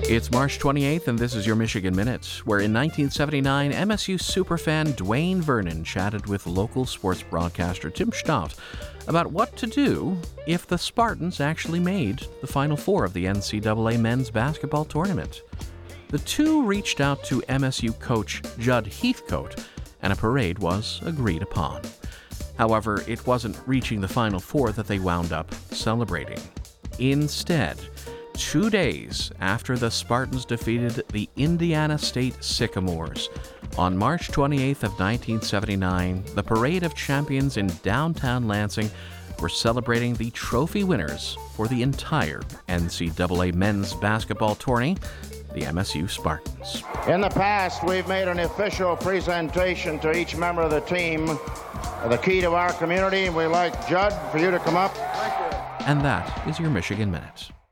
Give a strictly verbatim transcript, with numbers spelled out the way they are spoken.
It's March twenty-eighth, and this is your Michigan Minute, where in nineteen seventy-nine, M S U superfan Dwayne Vernon chatted with local sports broadcaster Tim Stott about what to do if the Spartans actually made the Final Four of the N C double A men's basketball tournament. The two reached out to M S U coach Judd Heathcote, and a parade was agreed upon. However, it wasn't reaching the Final Four that they wound up celebrating. Instead, two days after the Spartans defeated the Indiana State Sycamores, on March twenty-eighth of nineteen seventy-nine, the Parade of Champions in downtown Lansing were celebrating the trophy winners for the entire N C double A men's basketball tourney, the M S U Spartans. In the past, we've made an official presentation to each member of the team, the key to our community, and we'd like Judd for you to come up. And that is your Michigan Minute.